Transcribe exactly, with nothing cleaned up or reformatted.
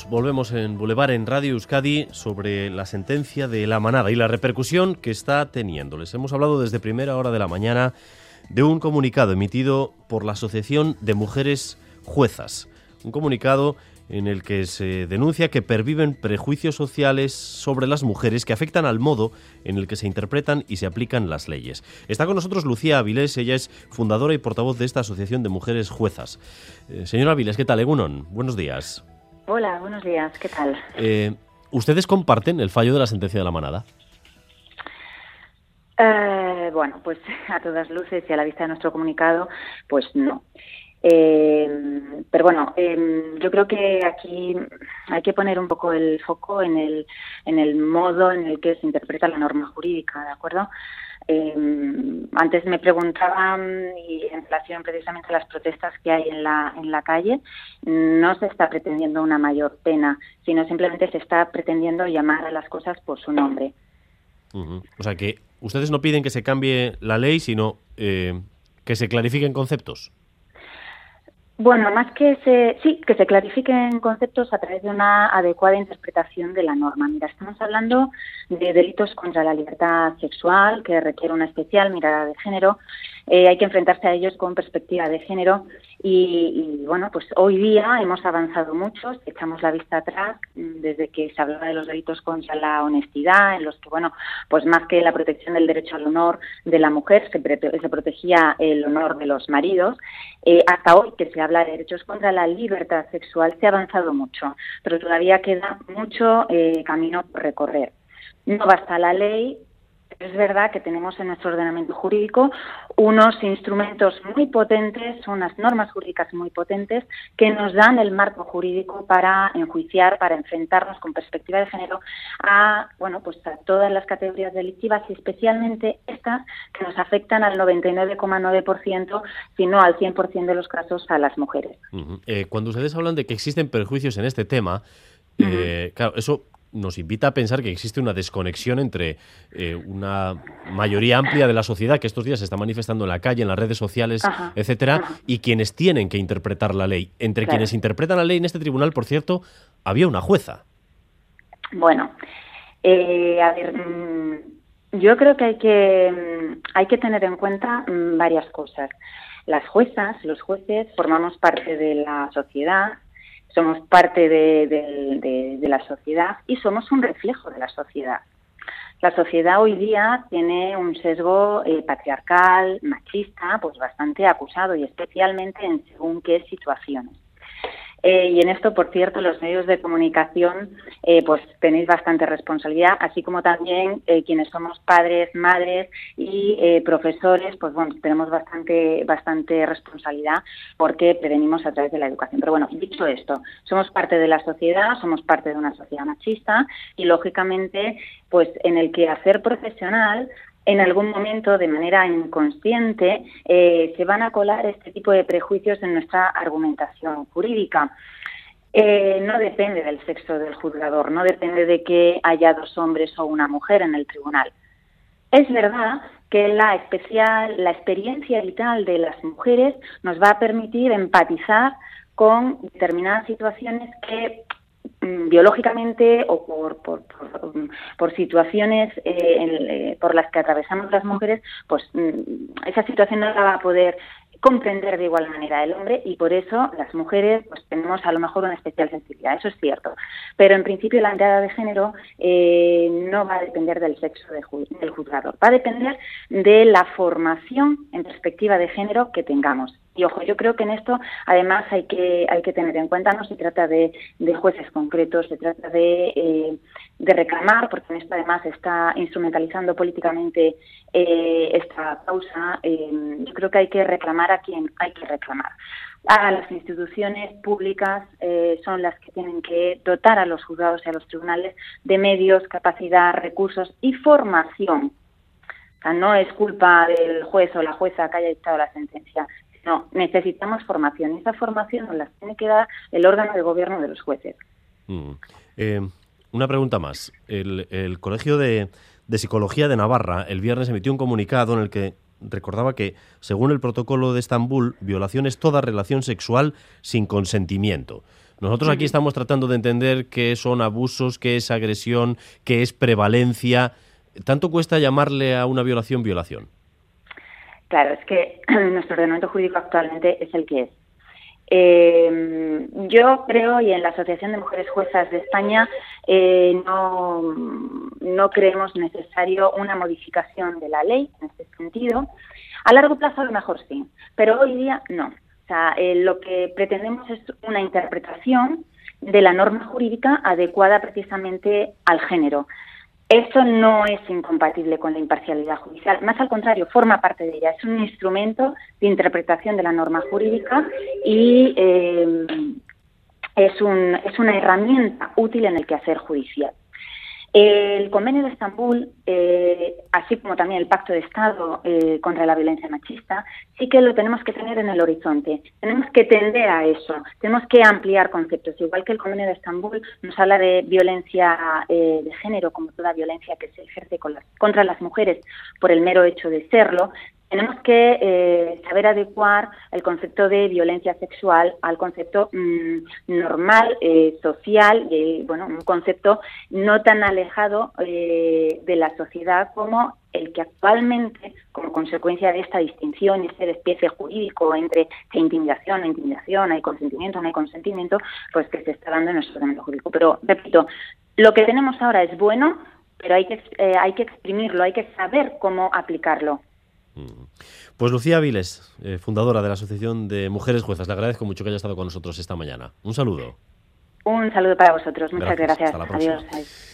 Volvemos, volvemos en Boulevard en Radio Euskadi sobre la sentencia de La Manada y la repercusión que está teniendo. Les hemos hablado desde primera hora de la mañana de un comunicado emitido por la Asociación de Mujeres Juezas. Un comunicado en el que se denuncia que perviven prejuicios sociales sobre las mujeres que afectan al modo en el que se interpretan y se aplican las leyes. Está con nosotros Lucía Avilés, ella es fundadora y portavoz de esta Asociación de Mujeres Juezas. Eh, señora Avilés, ¿qué tal? Egunon, buenos días. Hola, buenos días, ¿qué tal? Eh, ¿Ustedes comparten el fallo de la sentencia de La Manada? Eh, bueno, pues a todas luces y a la vista de nuestro comunicado, pues no. Eh, pero bueno, eh, yo creo que aquí hay que poner un poco el foco en el, en el modo en el que se interpreta la norma jurídica, ¿de acuerdo? Eh, antes me preguntaban, y en relación precisamente a las protestas que hay en la, en la calle, no se está pretendiendo una mayor pena, sino simplemente se está pretendiendo llamar a las cosas por su nombre. Uh-huh. O sea que ustedes no piden que se cambie la ley, sino eh, que se clarifiquen conceptos. Bueno, más que se, sí, que se clarifiquen conceptos a través de una adecuada interpretación de la norma. Mira, estamos hablando de delitos contra la libertad sexual, que requiere una especial mirada de género. Eh, hay que enfrentarse a ellos con perspectiva de género y, y, bueno, pues hoy día hemos avanzado mucho, echamos la vista atrás desde que se hablaba de los delitos contra la honestidad, en los que, bueno, pues más que la protección del derecho al honor de la mujer, se, pre- se protegía el honor de los maridos, eh, hasta hoy que se habla de derechos contra la libertad sexual, se ha avanzado mucho, pero todavía queda mucho eh, camino por recorrer. No basta la ley. Es verdad que tenemos en nuestro ordenamiento jurídico unos instrumentos muy potentes, unas normas jurídicas muy potentes que nos dan el marco jurídico para enjuiciar, para enfrentarnos con perspectiva de género a, bueno, pues a todas las categorías delictivas y especialmente estas que nos afectan al noventa y nueve coma nueve por ciento, si no al cien por ciento de los casos a las mujeres. Uh-huh. Eh, cuando ustedes hablan de que existen perjuicios en este tema, uh-huh. eh, claro, eso nos invita a pensar que existe una desconexión entre eh, una mayoría amplia de la sociedad que estos días se está manifestando en la calle, en las redes sociales, ajá, etcétera, ajá. y quienes tienen que interpretar la ley. Entre claro. quienes interpretan la ley en este tribunal, por cierto, había una jueza. Bueno, eh, a ver, yo creo que hay que hay que tener en cuenta varias cosas. Las juezas, los jueces, formamos parte de la sociedad. Somos parte de, de, de, de la sociedad y somos un reflejo de la sociedad. La sociedad hoy día tiene un sesgo eh, patriarcal, machista, pues bastante acusado y especialmente en según qué situaciones. Eh, y en esto, por cierto, los medios de comunicación eh, pues tenéis bastante responsabilidad, así como también eh, quienes somos padres, madres y eh, profesores, pues bueno, tenemos bastante bastante responsabilidad porque prevenimos a través de la educación. Pero bueno, dicho esto, somos parte de la sociedad, somos parte de una sociedad machista y, lógicamente, pues en el quehacer profesional, en algún momento, de manera inconsciente, eh, se van a colar este tipo de prejuicios en nuestra argumentación jurídica. Eh, no depende del sexo del juzgador, no depende de que haya dos hombres o una mujer en el tribunal. Es verdad que la especial, la experiencia vital de las mujeres nos va a permitir empatizar con determinadas situaciones que biológicamente o por, por, por, por situaciones eh, en, eh, por las que atravesamos las mujeres, pues esa situación no la va a poder comprender de igual manera el hombre y por eso las mujeres pues tenemos a lo mejor una especial sensibilidad, eso es cierto. Pero en principio la mirada de género eh, no va a depender del sexo de ju- del juzgador, va a depender de la formación en perspectiva de género que tengamos. Y ojo, yo creo que en esto además hay que hay que tener en cuenta, no se trata de, de jueces concretos, se trata de, eh, de reclamar, porque en esto además se está instrumentalizando políticamente eh, esta causa. Eh, yo creo que hay que reclamar a quien hay que reclamar. A las instituciones públicas eh, son las que tienen que dotar a los juzgados y a los tribunales de medios, capacidad, recursos y formación. O sea, no es culpa del juez o la jueza que haya dictado la sentencia. No, necesitamos formación. Y esa formación nos la tiene que dar el órgano de gobierno de los jueces. Mm. Eh, una pregunta más. El, el Colegio de, de Psicología de Navarra el viernes emitió un comunicado en el que recordaba que, según el protocolo de Estambul, violación es toda relación sexual sin consentimiento. Nosotros aquí estamos tratando de entender qué son abusos, qué es agresión, qué es prevalencia. ¿Tanto cuesta llamarle a una violación violación? Claro, es que nuestro ordenamiento jurídico actualmente es el que es. Eh, yo creo, y en la Asociación de Mujeres Juezas de España, eh, no, no creemos necesario una modificación de la ley en este sentido. A largo plazo a lo mejor sí, pero hoy día no. O sea, eh, lo que pretendemos es una interpretación de la norma jurídica adecuada precisamente al género. Eso no es incompatible con la imparcialidad judicial, más al contrario, forma parte de ella. Es un instrumento de interpretación de la norma jurídica y eh, es, un, es una herramienta útil en el quehacer judicial. El Convenio de Estambul, eh, así como también el Pacto de Estado eh, contra la violencia machista, sí que lo tenemos que tener en el horizonte. Tenemos que tender a eso, tenemos que ampliar conceptos. Igual que el Convenio de Estambul nos habla de violencia eh, de género, como toda violencia que se ejerce con las, contra las mujeres por el mero hecho de serlo, tenemos que eh, saber adecuar el concepto de violencia sexual al concepto mmm, normal, eh, social, y bueno, un concepto no tan alejado eh, de la sociedad como el que actualmente, como consecuencia de esta distinción y este despiece jurídico entre que intimidación, no intimidación, hay consentimiento, no hay consentimiento, pues que se está dando en nuestro ordenamiento jurídico. Pero, repito, lo que tenemos ahora es bueno, pero hay que, eh, hay que exprimirlo, hay que saber cómo aplicarlo. Pues Lucía Viles, eh, fundadora de la Asociación de Mujeres Juezas, le agradezco mucho que haya estado con nosotros esta mañana. Un saludo. Un saludo para vosotros. Muchas gracias. gracias. Hasta la próxima. Adiós.